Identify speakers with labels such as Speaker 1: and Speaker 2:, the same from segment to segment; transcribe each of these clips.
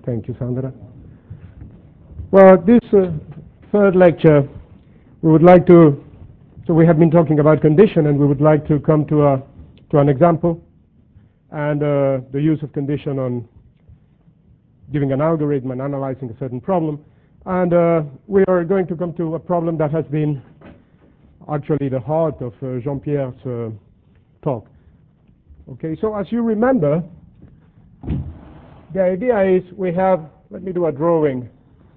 Speaker 1: Thank you, Sandra. Well, this third lecture, we would like to, so we have been talking about condition, and we would like to come to an example and the use of condition on giving an algorithm and analyzing a certain problem. And we are going to come to a problem that has been actually the heart of Jean-Pierre's talk. Okay, so as you remember, the idea is we have, let me do a drawing,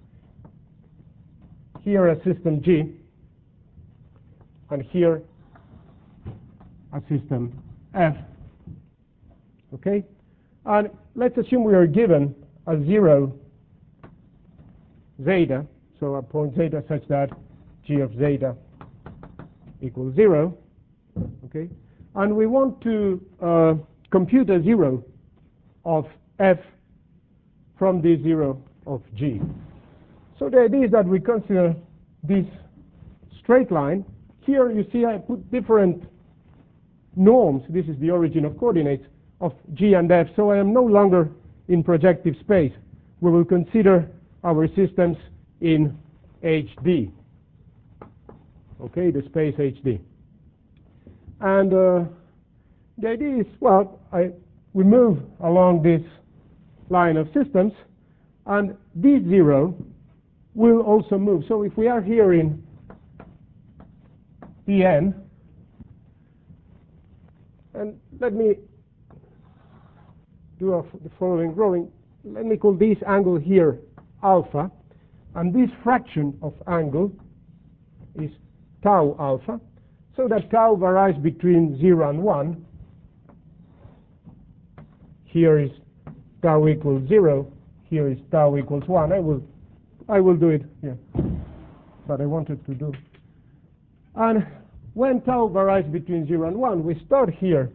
Speaker 1: here a system G, and here a system F. Okay, and let's assume we are given a 0 zeta, so a point zeta such that G of zeta equals 0. Okay, and we want to compute a 0 of F from the 0 of G. So the idea is that we consider this straight line. Here you see I put different norms. This is the origin of coordinates of G and F. So I am no longer in projective space. We will consider our systems in HD. Okay, the space HD. And the idea is, well, we move along this line of systems, and this 0 will also move. So if we are here in Pn, and let me do the following drawing. Let me call this angle here alpha, and this fraction of angle is tau alpha, so that tau varies between 0 and 1. Here is tau equals 0, here is tau equals 1. I will do it here, but I wanted to do. And when tau varies between 0 and 1, we start here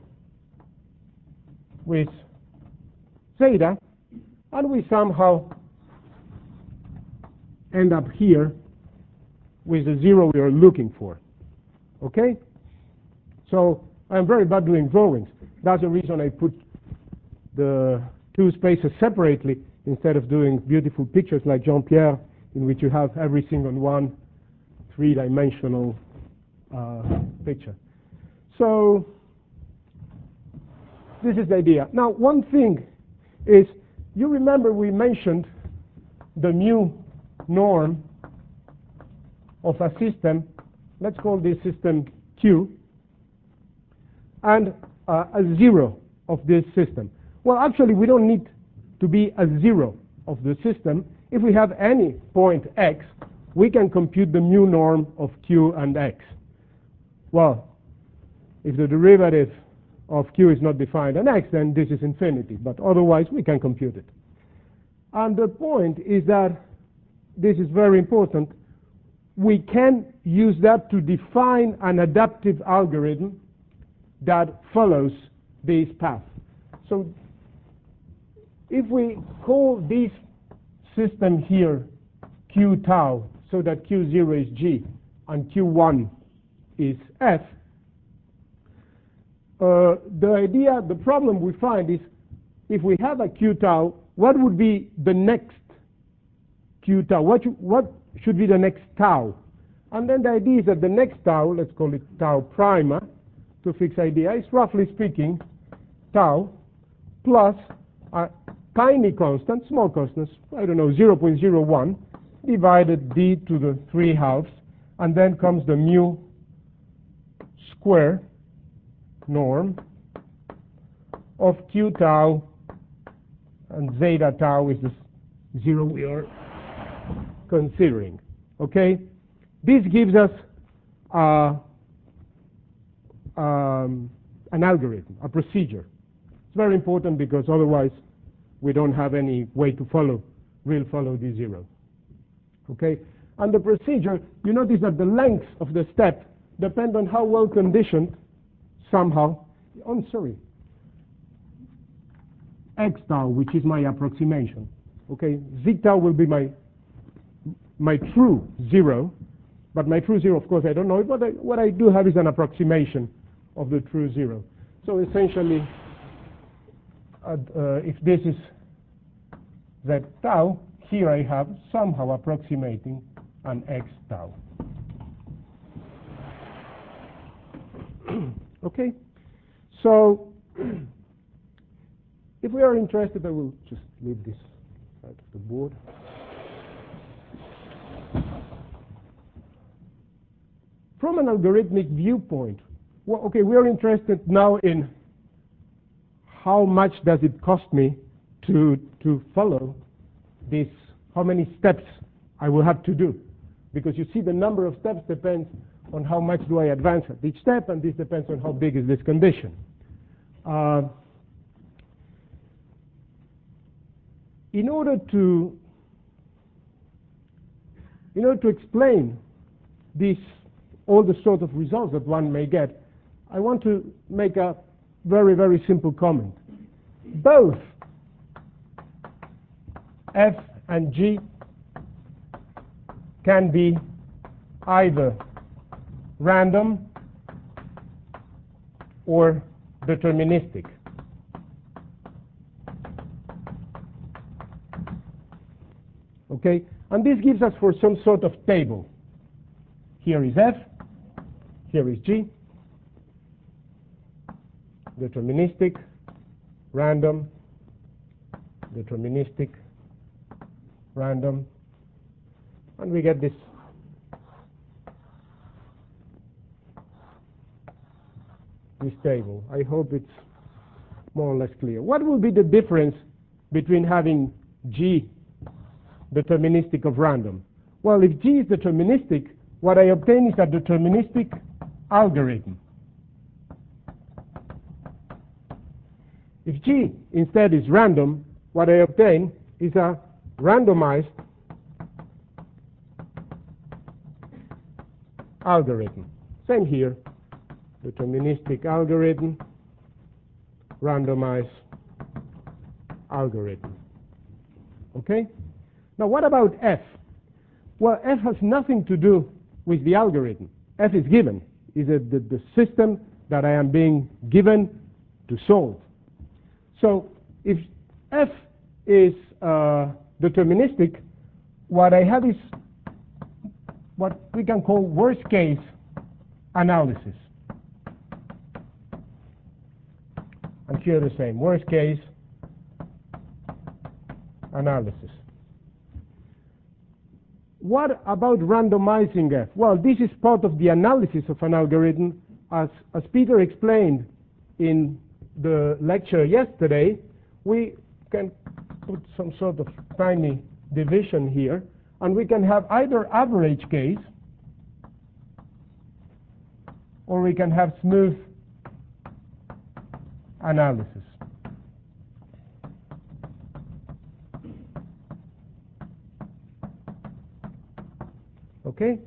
Speaker 1: with zeta, and we somehow end up here with the 0 we are looking for. Okay? So I'm very bad doing drawings. That's the reason I put the two spaces separately instead of doing beautiful pictures like Jean-Pierre, in which you have every single one three-dimensional picture. So this is the idea. Now, one thing is, you remember we mentioned the mu norm of a system. Let's call this system Q, and a 0 of this system. Well, actually, we don't need to be a 0 of the system. If we have any point x, we can compute the mu norm of Q and x. Well, if the derivative of Q is not defined on x, then this is infinity. But otherwise, we can compute it. And the point is that this is very important. We can use that to define an adaptive algorithm that follows this path. So if we call this system here Q tau, so that Q0 is G and Q1 is F, the problem we find is, if we have a Q tau, what would be the next Q tau? What should be the next tau? And then the idea is that the next tau, let's call it tau prima, to fix idea, is roughly speaking tau plus a tiny constant, small constants, I don't know, 0.01, divided d to the 3/2, and then comes the mu square norm of Q tau, and zeta tau is the 0 we are considering. Okay? This gives us an algorithm, a procedure. It's very important because otherwise we don't have any way to follow the 0. Okay? And the procedure, you notice that the lengths of the step depend on how well conditioned somehow, x tau, which is my approximation. Okay? Z tau will be my true 0, but my true 0, of course, I don't know it, but what I do have is an approximation of the true 0. So essentially, if this is z tau. Here I have somehow approximating an x tau. Okay, so if we are interested, I will just leave this side of the board. From an algorithmic viewpoint, well, okay, we are interested now in how much does it cost me to follow this, how many steps I will have to do. Because you see the number of steps depends on how much do I advance at each step, and this depends on how big is this condition. In order to explain this, all the sort of results that one may get, I want to make a very, very simple comment. Both f and g can be either random or deterministic. Okay, and this gives us for some sort of table. Here is f, here is g, deterministic, random, deterministic, random, and we get this table. I hope it's more or less clear. What will be the difference between having g deterministic of random? Well, if g is deterministic, what I obtain is a deterministic algorithm. If g instead is random, what I obtain is a randomized algorithm. Same here, deterministic algorithm, randomized algorithm. Okay? Now what about f? Well, f has nothing to do with the algorithm. F is given, is the system that I am being given to solve. So if f is deterministic, what I have is what we can call worst case analysis. And here the same, worst case analysis. What about randomizing f? Well, this is part of the analysis of an algorithm. As Peter explained in the lecture yesterday, we can put some sort of tiny division here, and we can have either average case or we can have smooth analysis. Okay?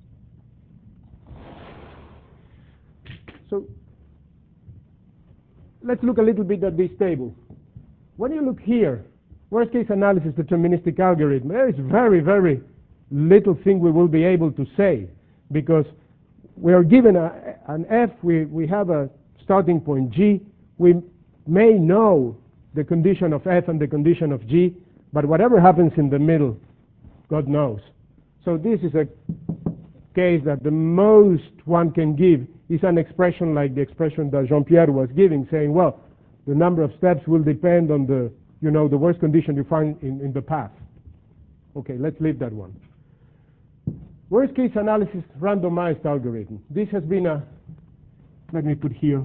Speaker 1: So let's look a little bit at this table. When you look here, worst case analysis deterministic algorithm, there is very, very little thing we will be able to say, because we are given an f, we have a starting point g, we may know the condition of f and the condition of g, but whatever happens in the middle, God knows. So this is a case that the most one can give is an expression like the expression that Jean-Pierre was giving, saying, well, the number of steps will depend on the, the worst condition you find in the path. Okay, let's leave that one. Worst case analysis randomized algorithm. This has been let me put here,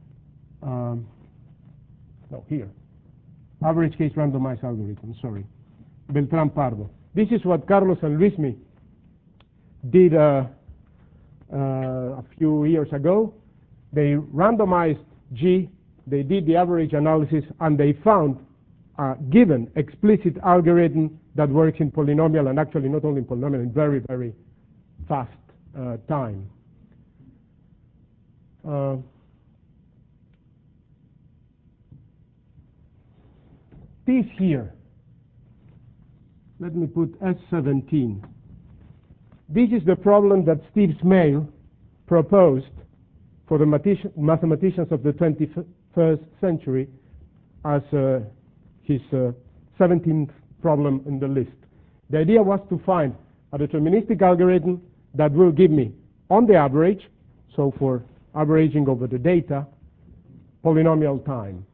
Speaker 1: here. Average case randomized algorithm, sorry. Beltrán Pardo. This is what Carlos and Luismi did a few years ago. They randomized G, they did the average analysis, and they found a given explicit algorithm that works in polynomial, and actually not only in polynomial, in very, very fast time. This here, let me put S17. This is the problem that Steve Smale proposed for the mathematicians of the 21st century as his 17th problem in the list. The idea was to find a deterministic algorithm that will give me, on the average, so for averaging over the data, polynomial time.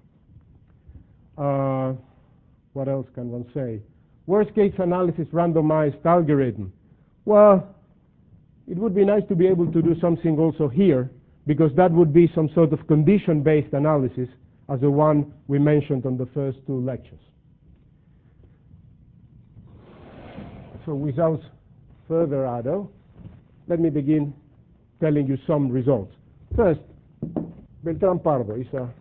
Speaker 1: What else can one say? Worst case analysis randomized algorithm. Well, it would be nice to be able to do something also here, because that would be some sort of condition-based analysis as the one we mentioned on the first two lectures. So without further ado, let me begin telling you some results. First, Beltrán-Pardo is a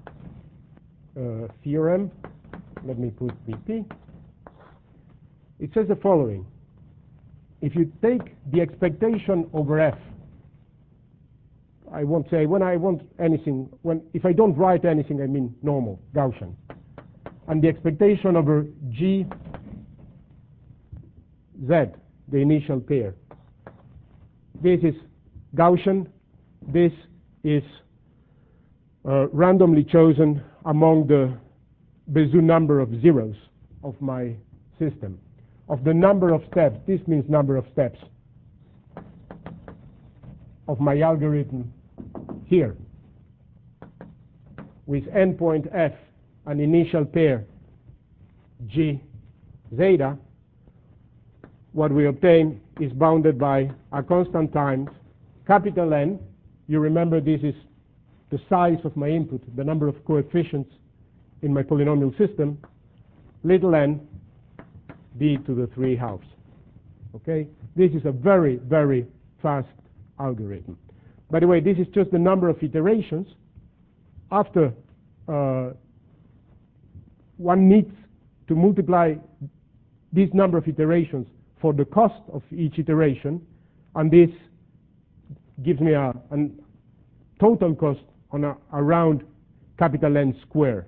Speaker 1: theorem. Let me put BP. It says the following. If you take the expectation over F, I won't say when I want anything, if I don't write anything, I mean normal, Gaussian. And the expectation over G, Z, the initial pair. This is Gaussian. This is randomly chosen among the Bézout number of zeros of my system. Of the number of steps, this means number of steps of my algorithm here, with endpoint F, an initial pair G zeta. What we obtain is bounded by a constant times capital N. You remember this is the size of my input, the number of coefficients in my polynomial system, little n d to the 3/2. Okay? This is a very, very fast algorithm. By the way, this is just the number of iterations. After one needs to multiply this number of iterations for the cost of each iteration, and this gives me a total cost on around capital N square.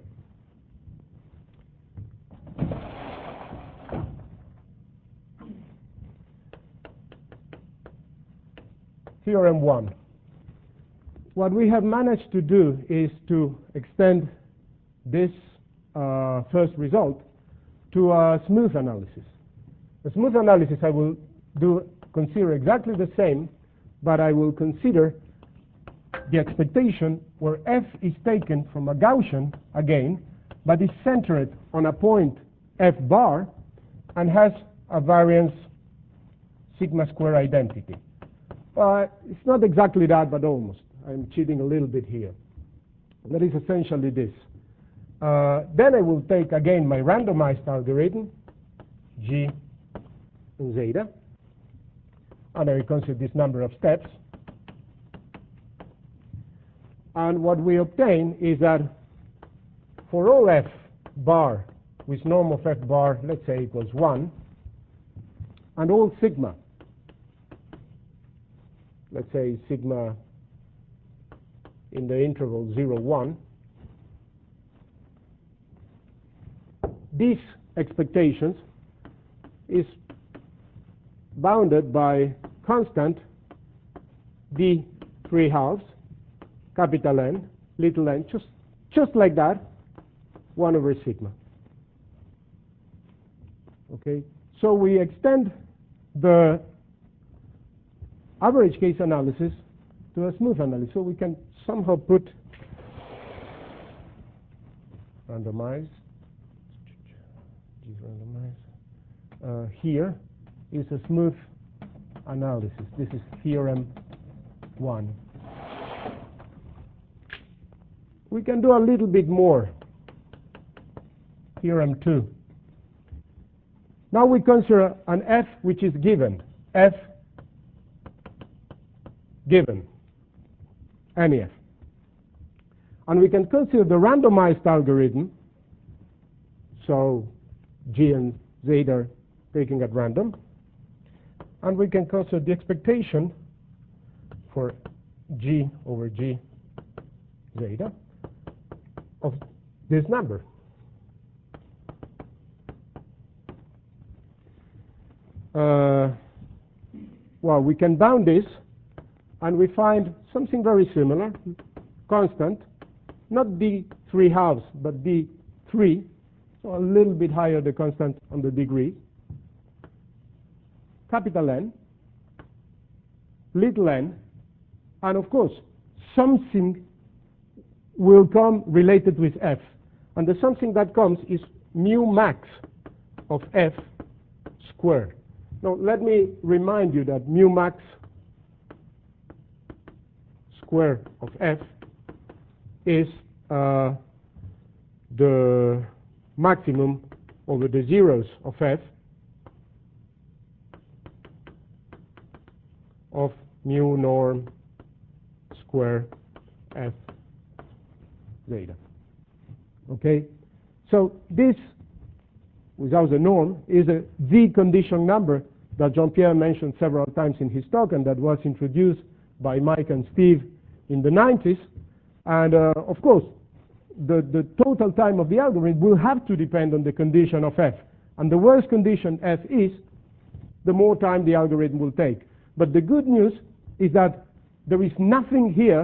Speaker 1: Theorem 1. What we have managed to do is to extend this first result to a smooth analysis. The smooth analysis I will consider exactly the same, but I will consider the expectation where F is taken from a Gaussian again, but is centered on a point F bar and has a variance sigma square identity. It's not exactly that, but almost. I'm cheating a little bit here. That is essentially this. Then I will take again my randomized algorithm, G and zeta, and I will consider this number of steps. And what we obtain is that for all F bar with norm of F bar, let's say equals 1, and all sigma, let's say sigma in the interval 0, 1, these expectations is bounded by constant d 3/2, capital N, little n, just like that, 1 over sigma. Okay, so we extend the average case analysis to a smooth analysis. So we can somehow put randomized. Here is a smooth analysis. This is theorem 1. We can do a little bit more. Theorem 2. Now we consider an F which is given. F given. Any F. And we can consider the randomized algorithm. So G and zeta are taken at random. And we can consider the expectation for G over G zeta of this number. Well, we can bound this, and we find something very similar, constant, not d 3/2, but d 3. So or a little bit higher the constant on the degree, capital N, little n, and of course something will come related with f. And the something that comes is mu max of f squared. Now let me remind you that mu max square of f is the maximum over the zeros of f of mu norm square f zeta. Okay, so this, without the norm, is a V condition number that Jean-Pierre mentioned several times in his talk, and that was introduced by Mike and Steve in the 90s. And of course, the total time of the algorithm will have to depend on the condition of f. And the worse condition f is, the more time the algorithm will take. But the good news is that there is nothing here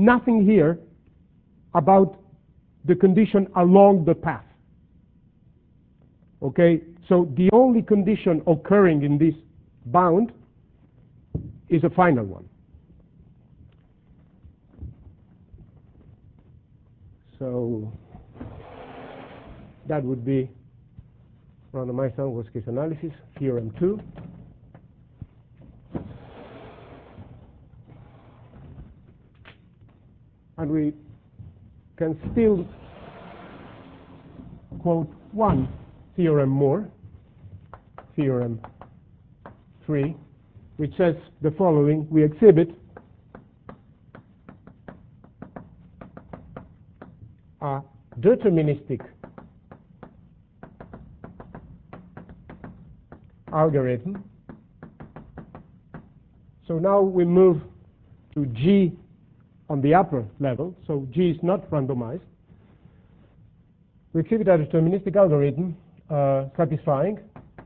Speaker 1: about the condition along the path. Okay, so the only condition occurring in this bound is a final one. So that would be randomized worst case analysis, theorem 2. And we can still quote one theorem more, theorem 3, which says the following: we exhibit a deterministic algorithm. So now we move to G on the upper level, so G is not randomized. We exhibit a deterministic algorithm satisfying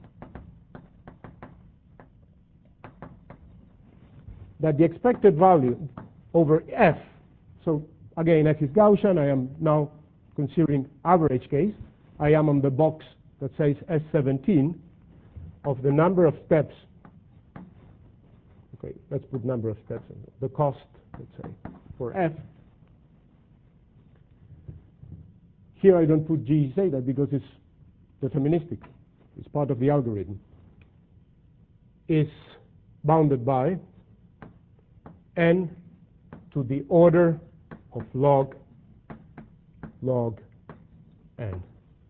Speaker 1: that the expected value over f, so again f is Gaussian, I am now considering average case, I am on the box that says S17 of the number of steps, okay, let's put number of steps, the cost, let's say, for f. Here I don't put G zeta because it's deterministic, it's part of the algorithm, is bounded by n to the order of log n.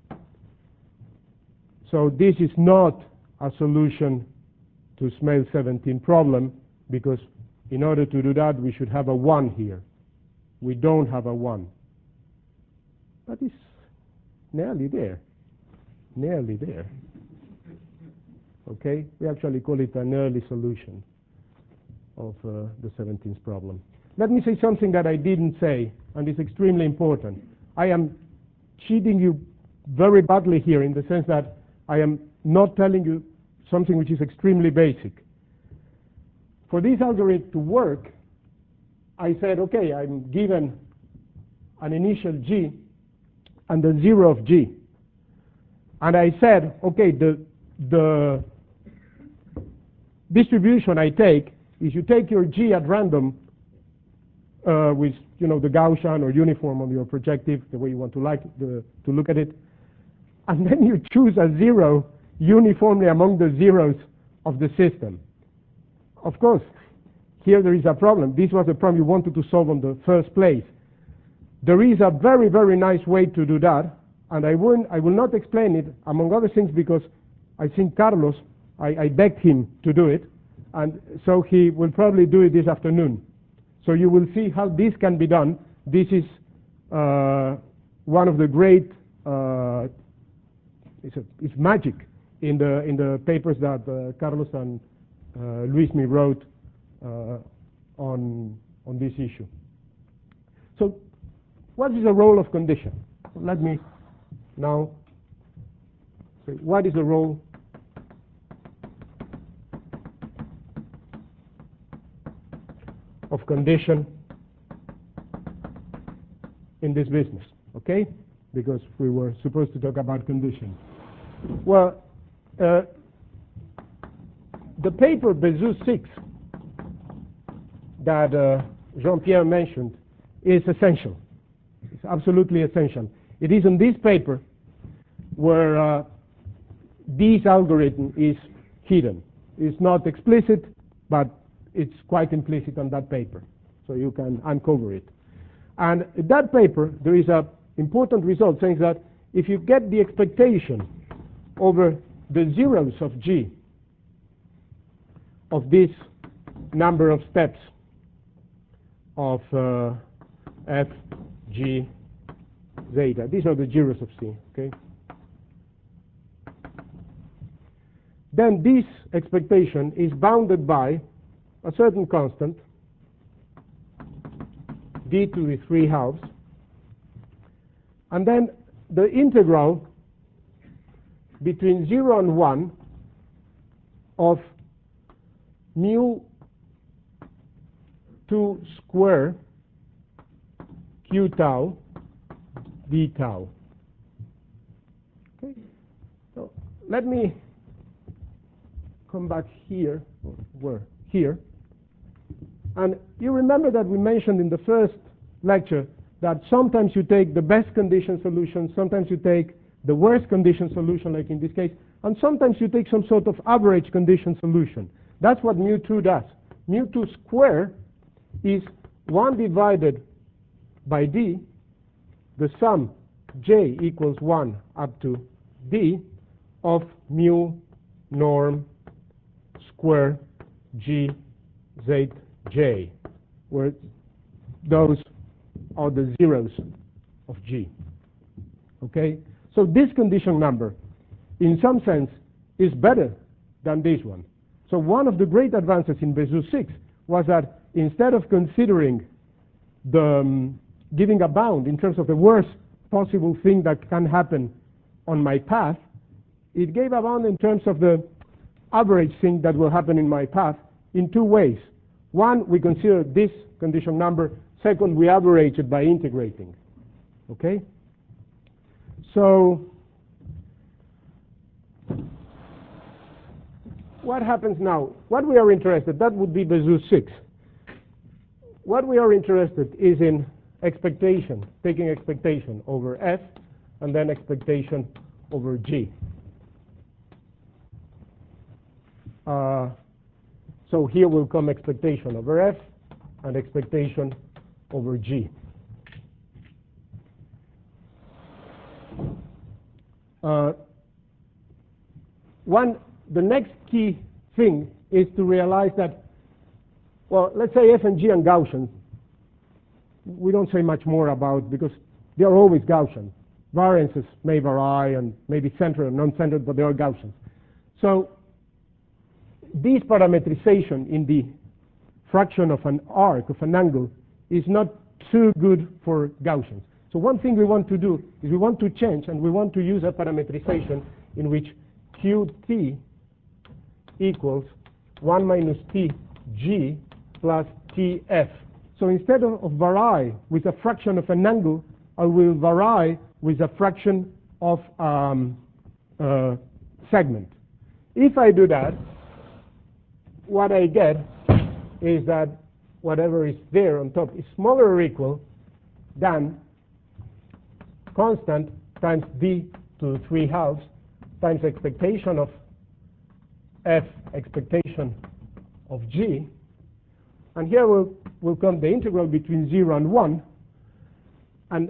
Speaker 1: So this is not a solution to Smale 17 problem, because in order to do that we should have a 1 here. We don't have a 1. But it's nearly there. Nearly there. Okay? We actually call it an early solution of the 17th problem. Let me say something that I didn't say, and it's extremely important. I am cheating you very badly here, in the sense that I am not telling you something which is extremely basic. For this algorithm to work, I said, okay, I'm given an initial G and a 0 of G. And I said, okay, the distribution I take is you take your G at random with the Gaussian or uniform on your projective, the way you want to look at it, and then you choose a 0 uniformly among the zeros of the system. Of course, here there is a problem. This was a problem you wanted to solve in the first place. There is a very, very nice way to do that, and I will not explain it, among other things, because I think Carlos, I begged him to do it, and so he will probably do it this afternoon. So you will see how this can be done. This is one of the great, it's magic in the papers that Carlos and Luismi wrote on this issue. So what is the role of condition? Let me now say, what is the role of condition in this business? Okay? because we were supposed to talk about conditions. Well, the paper Bezout 6 that Jean-Pierre mentioned is essential. It's absolutely essential. It is in this paper where this algorithm is hidden. It's not explicit, but it's quite implicit on that paper. So you can uncover it. And in that paper, there is an important result saying that if you get the expectation over the zeros of G of this number of steps of F, G, zeta, these are the zeros of C, okay? Then this expectation is bounded by a certain constant, d to the 3/2, and then the integral between 0 and 1 of mu 2 square q tau d tau. Okay, so let me come back here, here. And you remember that we mentioned in the first lecture that sometimes you take the best condition solution, sometimes you take the worst condition solution, like in this case, and sometimes you take some sort of average condition solution. That's what mu 2 does. Mu 2 square is 1 divided by d, the sum j equals 1 up to d of mu norm square g z j, where those are the zeros of G. Okay? So this condition number, in some sense, is better than this one. So one of the great advances in Bezout 6 was that instead of considering the giving a bound in terms of the worst possible thing that can happen on my path, it gave a bound in terms of the average thing that will happen in my path in two ways. One, we consider this condition number. Second, we average it by integrating. Okay? So, what happens now? What we are interested, that would be Bezout 6. What we are interested is in expectation, taking expectation over F and then expectation over G. So here will come expectation over F and expectation over G. The next key thing is to realize that, well, let's say F and G and Gaussian, we don't say much more about because they are always Gaussian. Variances may vary and maybe centered or non-centered, but they are Gaussian. So this parametrization in the fraction of an arc, of an angle, is not too good for Gaussians. So one thing we want to do is we want to change and we want to use a parametrization in which Qt equals 1 minus Tg plus Tf. So instead of vary with a fraction of an angle, I will vary with a fraction of segment. If I do that, what I get is that whatever is there on top is smaller or equal than constant times d to the 3/2 times expectation of F, expectation of G. And here will come the integral between 0 and 1. And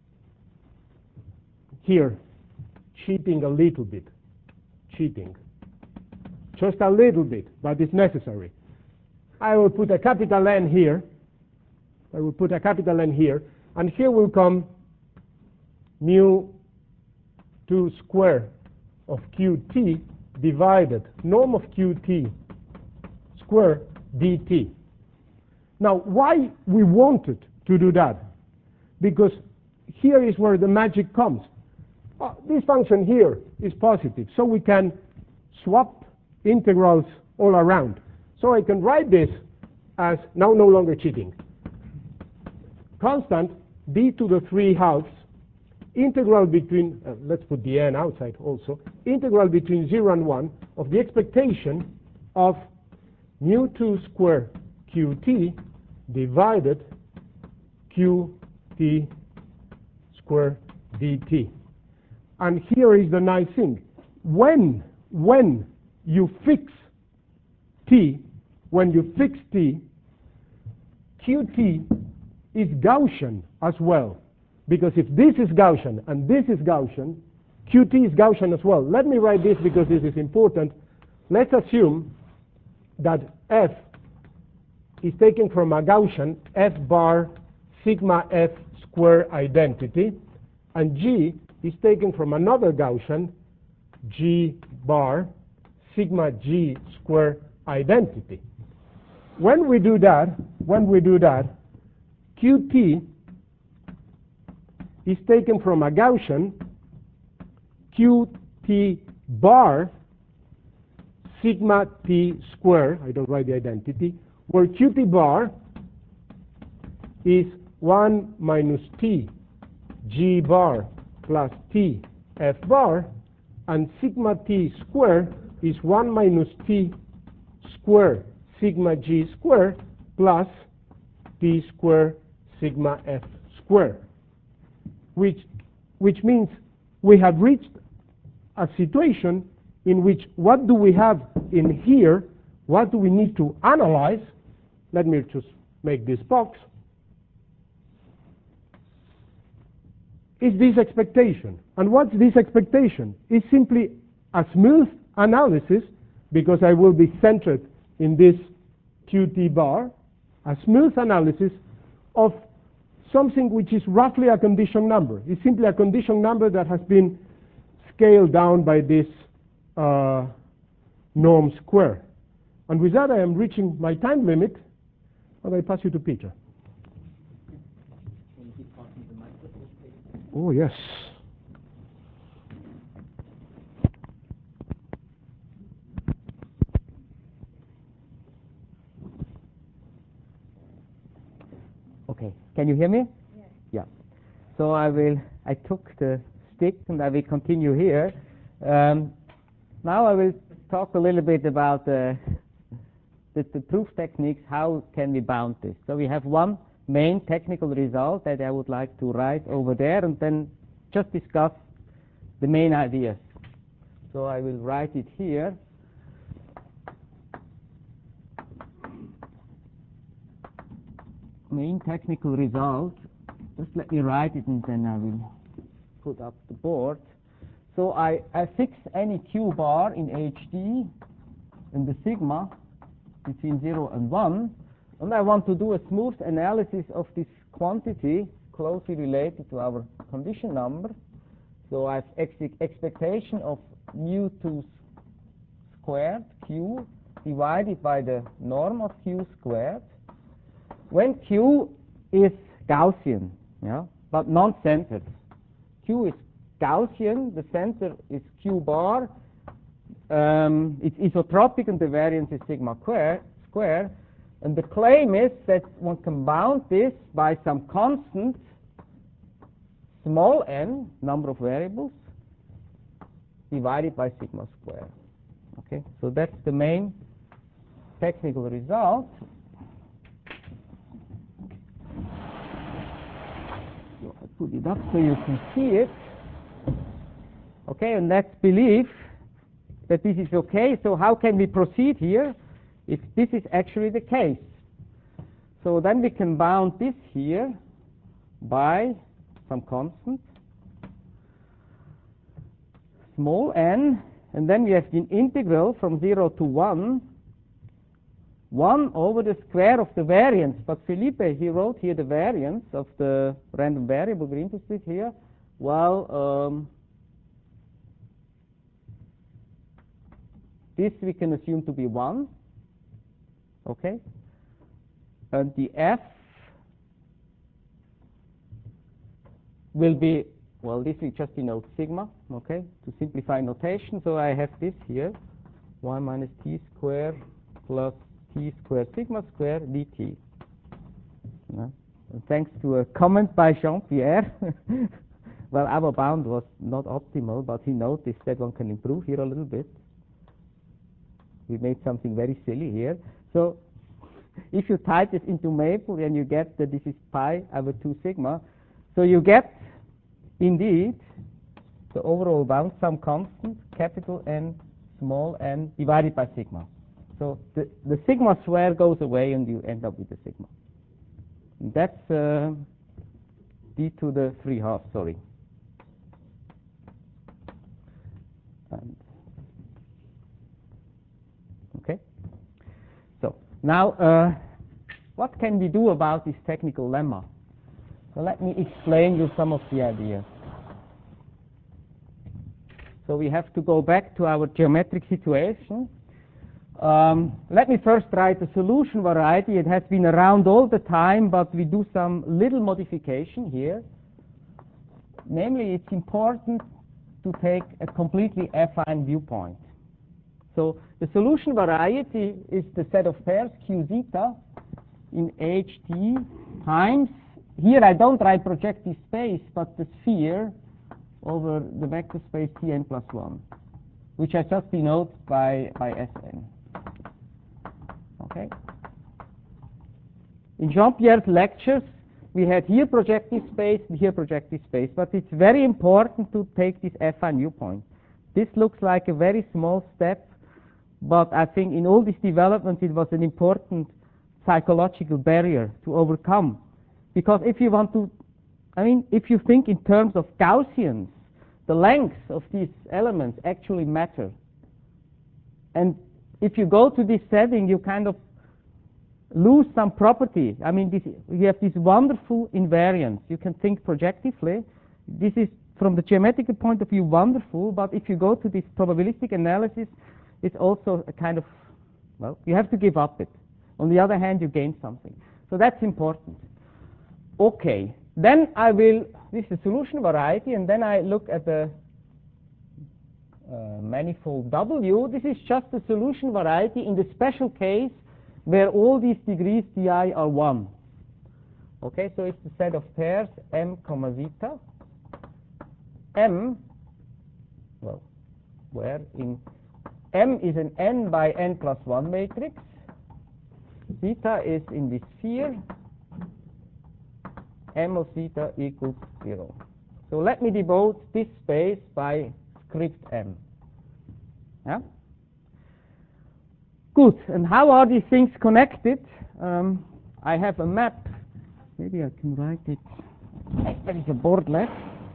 Speaker 1: here, cheating a little bit. Cheating. Just a little bit, but it's necessary. I will put a capital N here. I will put a capital N here. And here will come mu 2 square of Qt divided norm of Qt square dt. Now, why we wanted to do that? Because here is where the magic comes. This function here is positive, so we can swap integrals all around. So I can write this as, now no longer cheating, constant d to the 3/2 integral between, let's put the n outside also, integral between 0 and 1 of the expectation of mu2 square qt divided qt square dt. And here is the nice thing. When you fix t, qt is Gaussian as well. Because if this is Gaussian and this is Gaussian, qt is Gaussian as well. Let me write this because this is important. Let's assume that f is taken from a Gaussian f bar sigma f square identity, and g is taken from another Gaussian g bar sigma g square identity. When we do that, qt is taken from a Gaussian qt bar sigma t square, I don't write the identity, where qt bar is 1 minus t g bar plus t f bar, and sigma t square is 1 minus t square sigma g square plus t square sigma f square. Which means we have reached a situation in which what do we have in here, what do we need to analyze? Let me just make this box. Is this expectation. And what's this expectation? It's simply a smooth analysis, because I will be centered in this qt bar, a smooth analysis of something which is roughly a condition number. It's simply a condition number that has been scaled down by this norm square. And with that I am reaching my time limit, and I pass you to Peter.
Speaker 2: Can you keep talking to the microphone, please?
Speaker 1: Oh, yes.
Speaker 2: Okay, can you hear me?
Speaker 3: Yes.
Speaker 2: Yeah. So I took the stick and I will continue here. Now I will talk a little bit about the proof techniques. How can we bound this? So we have one main technical result that I would like to write over there, and then just discuss the main ideas. So I will write it here. Main technical result. Just let me write it and then I will put up the board. So I fix any q bar in HD in the sigma between 0 and 1, and I want to do a smooth analysis of this quantity closely related to our condition number. So I have expectation of mu2 squared q divided by the norm of q squared when q is Gaussian, yeah, but non-centered. Q is Gaussian, the center is q bar, it's isotropic, and the variance is sigma square. And the claim is that one can bound this by some constant small n, number of variables, divided by sigma square. Okay, so that's the main technical result. So I put it up so you can see it. Okay, and let's believe that this is okay. So how can we proceed here if this is actually the case? So then we can bound this here by some constant small n, and then we have the integral from 0 to 1 over the square of the variance. But Felipe, he wrote here the variance of the random variable we're interested here. Well, this we can assume to be 1. Okay? And the f will be, well, this we just denote sigma, okay, to simplify notation. So I have this here, 1 minus t squared plus t squared sigma squared dt. Yeah. And thanks to a comment by Jean-Pierre, well, our bound was not optimal, but he noticed that one can improve here a little bit. We made something very silly here. So if you type this into Maple, then you get that this is pi over 2 sigma. So you get, indeed, the overall bound sum constant, capital N, small n, divided by sigma. So the sigma square goes away and you end up with the sigma. And that's d to the 3/2, sorry. And okay. So now, what can we do about this technical lemma? So let me explain you some of the ideas. So we have to go back to our geometric situation. Let me first write the solution variety. It has been around all the time, but we do some little modification here. Namely, it's important to take a completely affine viewpoint. So the solution variety is the set of pairs Q zeta in HT times, here I don't write projective space, but the sphere over the vector space Tn plus 1, which I just denote by Sn. Okay. In Jean-Pierre's lectures, we had here projective space and here projective space, but it's very important to take this affine viewpoint. This looks like a very small step, but I think in all these developments it was an important psychological barrier to overcome. Because if you want to, if you think in terms of Gaussians, the lengths of these elements actually matter. And if you go to this setting, you kind of lose some property. You have this wonderful invariance. You can think projectively. This is, from the geometrical point of view, wonderful, but if you go to this probabilistic analysis, it's also a kind of, well, you have to give up it. On the other hand, you gain something. So that's important. Okay, then I will, this is solution variety, and then I look at the manifold W. This is just the solution variety in the special case where all these degrees di are 1. Okay, so it's the set of pairs m, zeta. M, well, where in M is an n by n plus 1 matrix. Zeta is in the sphere. M of zeta equals 0. So let me devote this space by script m. Yeah? Good. And how are these things connected? I have a map. Maybe I can write it. There is a board left.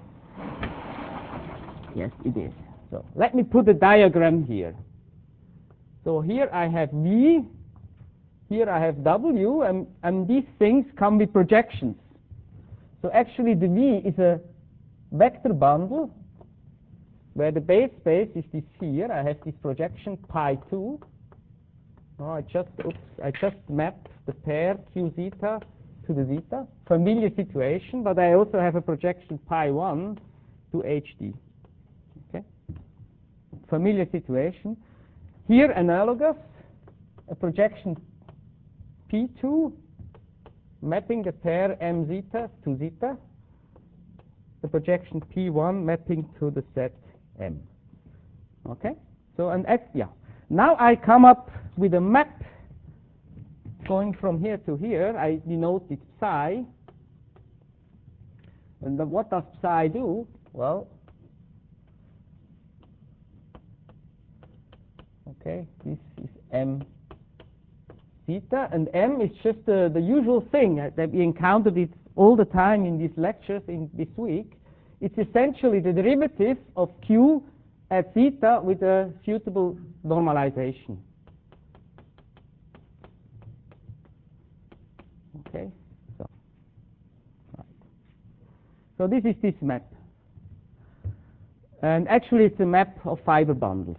Speaker 2: Yes, it is. So let me put a diagram here. So here I have V, here I have W, and these things come with projections. So actually the V is a vector bundle where the base space is this sphere. I have this projection pi 2. Oh, I just mapped the pair Q zeta to the zeta. Familiar situation, but I also have a projection pi 1 to HD. Okay? Familiar situation. Here analogous, a projection P2 mapping the pair m zeta to zeta, the projection P1 mapping to the set M. Okay? So, now I come up with a map going from here to here. I denote it psi. And what does psi do? Well, okay, this is m zeta, and m is just the usual thing that we encountered it all the time in these lectures in this week. It's essentially the derivative of q at zeta with a suitable normalization. Okay, so this is this map, and actually it's a map of fiber bundles.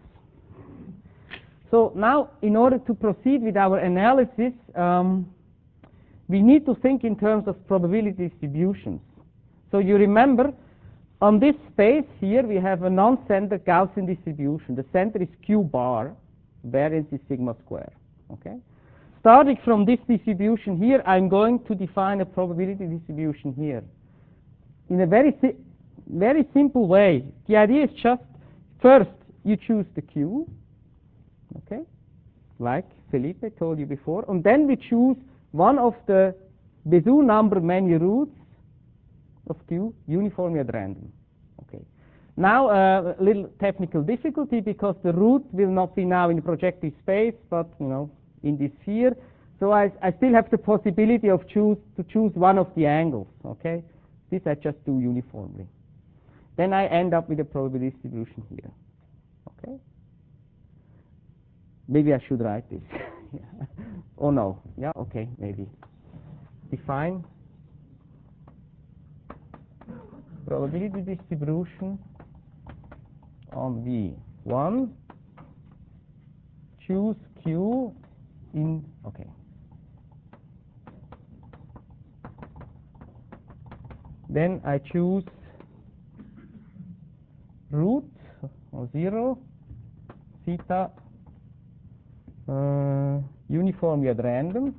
Speaker 2: So now, in order to proceed with our analysis, we need to think in terms of probability distributions. So you remember, on this space here, we have a non-centered Gaussian distribution. The center is Q bar, variance is sigma square. Okay? Starting from this distribution here, I'm going to define a probability distribution here. In a very very simple way. The idea is just, first you choose the Q, okay, like Felipe told you before, and then we choose one of the Bézout number many roots of Q uniformly at random. Okay. Now a little technical difficulty, because the root will not be now in the projective space, but in this sphere. So I still have the possibility of choose one of the angles. Okay. This I just do uniformly. Then I end up with a probability distribution here. Okay. Maybe I should write this. Oh no. Yeah. Okay. Maybe. Define probability distribution on V1. Choose Q in, okay. Then I choose root or 0, theta, uniformly at random.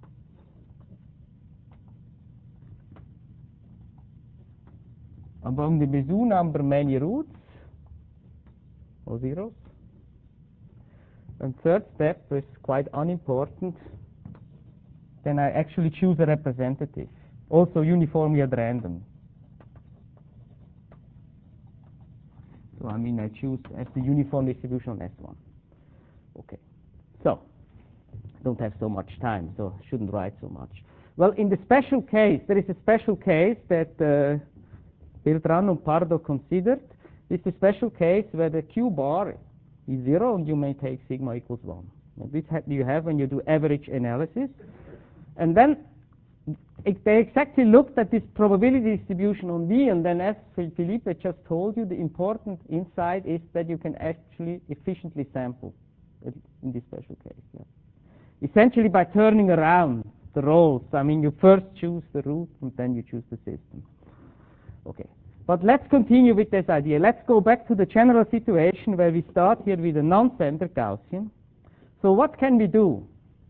Speaker 2: Among the Bézout number many roots or zeros. And third step is quite unimportant. Then I actually choose a representative, also uniformly at random. So I choose as the uniform distribution on S1. Okay. So don't have so much time, so shouldn't write so much. Well, in the special case, there is a special case that Beltrán and Pardo considered. It's a special case where the Q bar is 0 and you may take sigma equals 1. And this you have when you do average analysis. And then they exactly looked at this probability distribution on V, and then as Felipe just told you, the important insight is that you can actually efficiently sample in this special case. Yeah. Essentially by turning around the roles. You first choose the root and then you choose the system. Okay. But let's continue with this idea. Let's go back to the general situation where we start here with a non-standard Gaussian. So what can we do?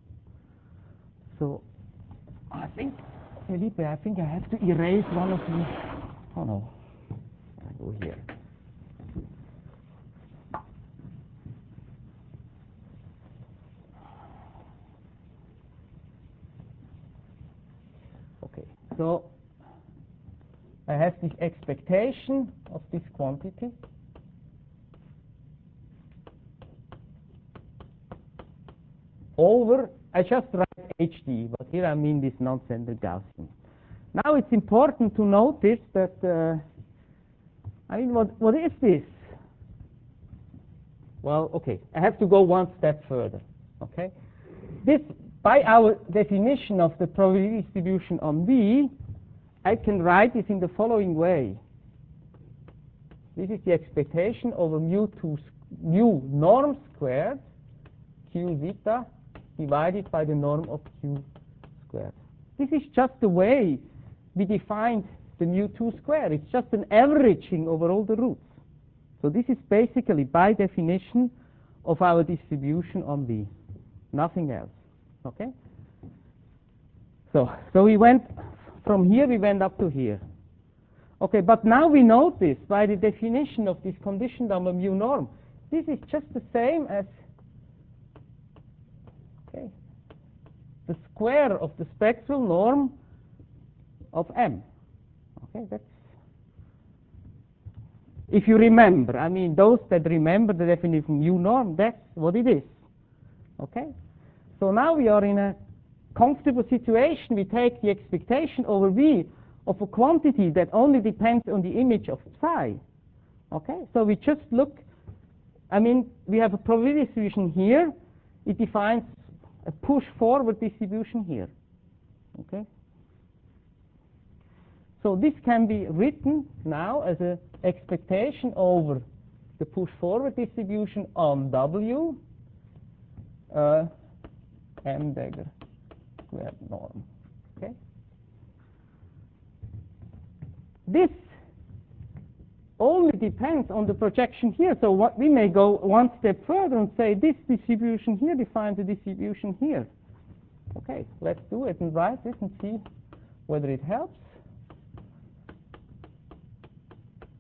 Speaker 2: So Felipe, I think I have to erase one of these. Oh no. I go here. Okay. So I have this expectation of this quantity. Over, I just write HD, but here I mean this non-standard Gaussian. Now it's important to notice that, what is this? Well, okay, I have to go one step further. Okay, this, by our definition of the probability distribution on V, I can write this in the following way. This is the expectation over mu norm squared Q zeta divided by the norm of Q squared. This is just the way we defined the mu2 squared. It's just an averaging over all the roots. So this is basically, by definition, of our distribution on V. Nothing else. Okay? So we went from here, we went up to here. Okay, but now we notice, by the definition of this condition number mu norm, this is just the same as the square of the spectral norm of M. Okay, that's, if you remember, those that remember the definition of mu norm, that's what it is. Okay, so now we are in a comfortable situation. We take the expectation over V of a quantity that only depends on the image of psi. Okay, so we just look, we have a probability distribution here. It defines a push forward distribution here. Okay, so this can be written now as an expectation over the push forward distribution on W M dagger squared norm. Okay, this only depends on the projection here. So what we may go one step further and say this distribution here defines the distribution here. Okay, let's do it and write it and see whether it helps.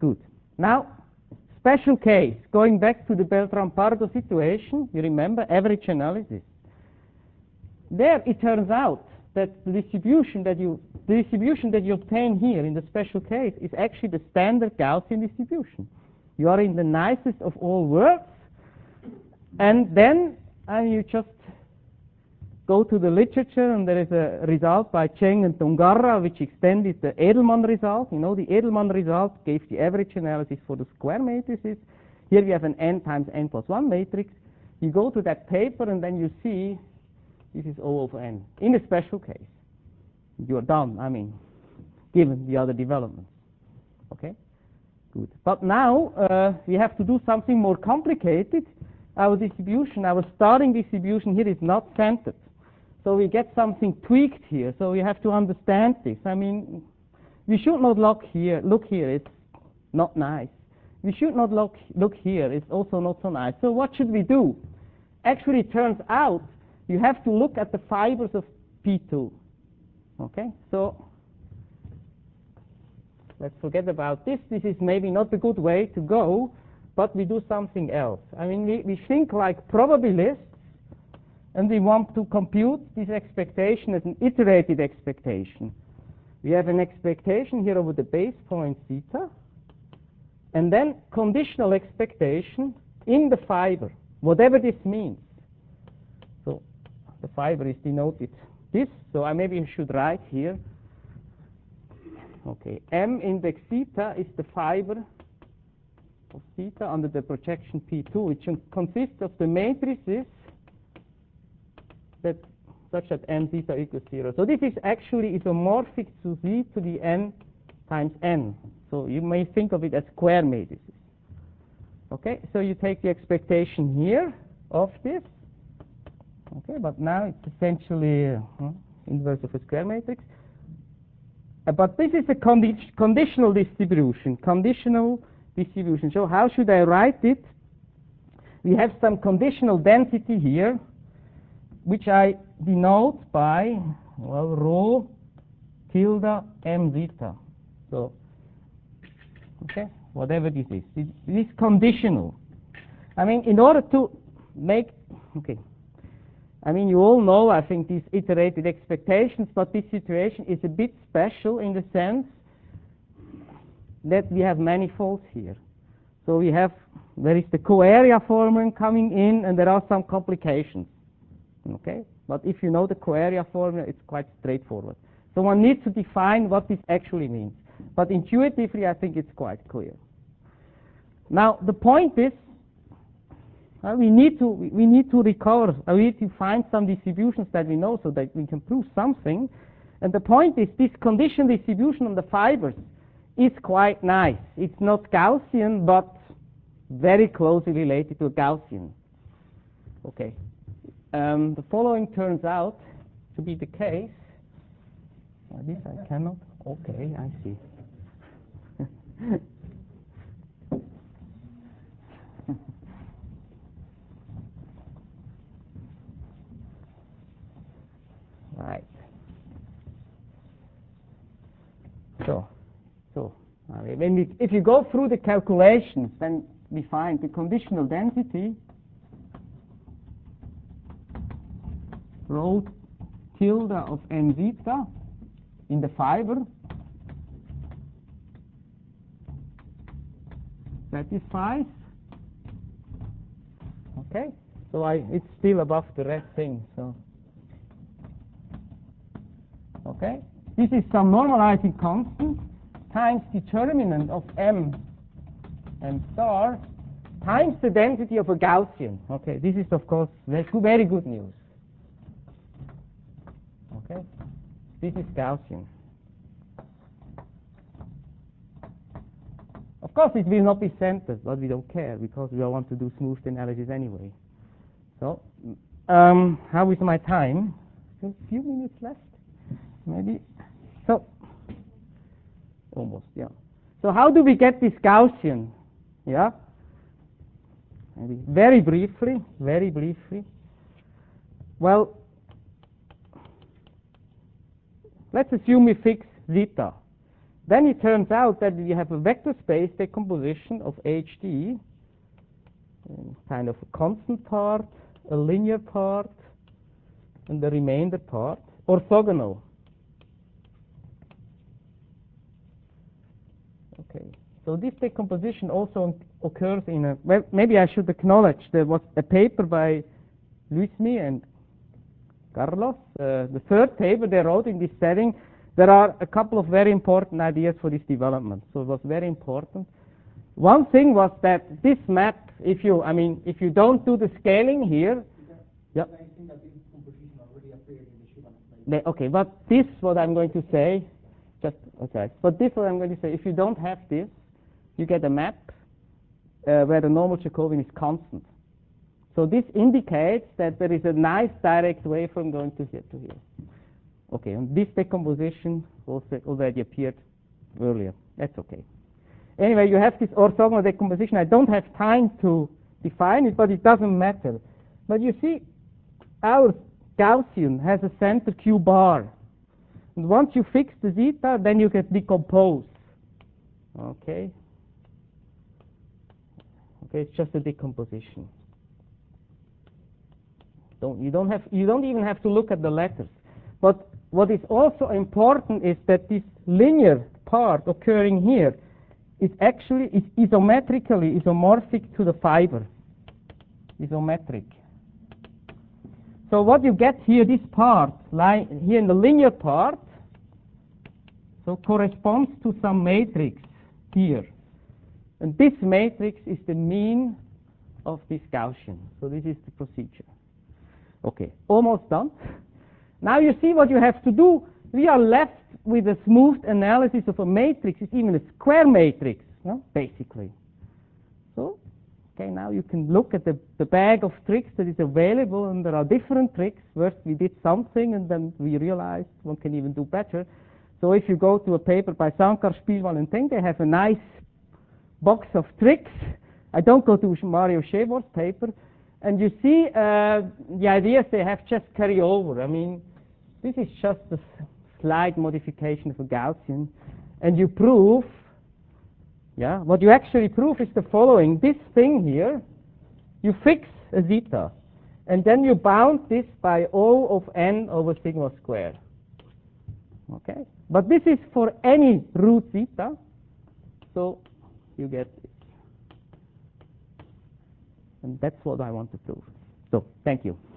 Speaker 2: Good. Now, special case, going back to the Beltran-Pardo situation, you remember average analysis. There it turns out that the distribution that you obtain here in the special case is actually the standard Gaussian distribution. You are in the nicest of all worlds, and then you just go to the literature, and there is a result by Cheng and Dongarra which extended the Edelman result. You know, the Edelman result gave the average analysis for the square matrices. Here we have an n times n plus 1 matrix. You go to that paper, and then you see this is O over n in a special case. You're done, I mean, given the other developments. Okay? Good. But now we have to do something more complicated. Our distribution, our starting distribution here is not centered. So we get something tweaked here. So we have to understand this. I mean, we should not look here. Look here, it's not nice. We should not look here. It's also not so nice. So what should we do? Actually, it turns out you have to look at the fibers of P2. Okay? So let's forget about this. This is maybe not the good way to go, but we do something else. I mean, we think like probabilists, and we want to compute this expectation as an iterated expectation. We have an expectation here over the base point theta, and then conditional expectation in the fiber, whatever this means. So the fiber is denoted this, so maybe I should write here. Okay, M index theta is the fiber of theta under the projection P2, which consists of the matrices that such that n theta equals 0. So this is actually isomorphic to Z to the n times n. So you may think of it as square matrices. Okay, so you take the expectation here of this. Okay, but now it's essentially inverse of a square matrix. But this is a conditional distribution. So how should I write it? We have some conditional density here, which I denote by, well, rho tilde m zeta. So, okay, whatever this is. It is conditional. I mean, in order to make, okay, I mean, you all know, I think, these iterated expectations, but this situation is a bit special in the sense that we have manifolds here. So there is the co-area formula coming in, and there are some complications. Okay? But if you know the co-area formula, it's quite straightforward. So one needs to define what this actually means. But intuitively, I think it's quite clear. Now, the point is, we need to recover, we need to find some distributions that we know so that we can prove something. And the point is, this condition distribution on the fibers is quite nice. It's not Gaussian, but very closely related to a Gaussian. Okay. The following turns out to be the case. This I cannot. Okay, I see. Right. So if you go through the calculations, then we find the conditional density rho tilde of m zeta in the fiber satisfies. Okay, so it's still above the red thing. So okay, this is some normalizing constant times determinant of m star times the density of a Gaussian. Okay, this is of course very good news. Okay, this is Gaussian. Of course, it will not be centered, but we don't care because we want to do smooth analysis anyway. So, how is my time? Still a few minutes left, maybe. So, almost, yeah. So, how do we get this Gaussian? Yeah. Maybe very briefly. Well, let's assume we fix zeta. then it turns out that you have a vector space decomposition of HD, kind of a constant part, a linear part, and the remainder part, orthogonal. Okay, so this decomposition also occurs in a, well, maybe I should acknowledge there was a paper by Luismi and Carlos, the third paper they wrote in this setting. There are a couple of very important ideas for this development, so it was very important. One thing was that this map, if you don't do the scaling here, yeah. Okay, but this what I'm going to say, just okay. But this what I'm going to say. If you don't have this, you get a map where the normal Jacobian is constant. So this indicates that there is a nice direct wave from going to here to here. Okay, and this decomposition also already appeared earlier. That's okay. Anyway, you have this orthogonal decomposition. I don't have time to define it, but it doesn't matter. But you see, our Gaussian has a center Q bar. And once you fix the zeta, then you get decomposed. Okay? Okay, it's just a decomposition. You don't even have to look at the letters. But what is also important is that this linear part occurring here is actually isometrically isomorphic to the fiber. Isometric. So what you get here, this part, here in the linear part, so corresponds to some matrix here. And this matrix is the mean of this Gaussian. So this is the procedure. Okay, almost done. Now you see what you have to do. We are left with a smooth analysis of a matrix. It's even a square matrix, no? Basically. So, okay, now you can look at the bag of tricks that is available, and there are different tricks. First we did something, and then we realized one can even do better. So if you go to a paper by Sankar, Spielmann, and Teng, they have a nice box of tricks. I don't go to Mario Shevor's paper. And you see the ideas they have just carry over. I mean, this is just a slight modification of a Gaussian. And you prove, yeah, what you actually prove is the following. This thing here, you fix a zeta. And then you bound this by O of n over sigma squared. Okay? But this is for any root zeta. So you get this. And that's what I want to prove. So, thank you.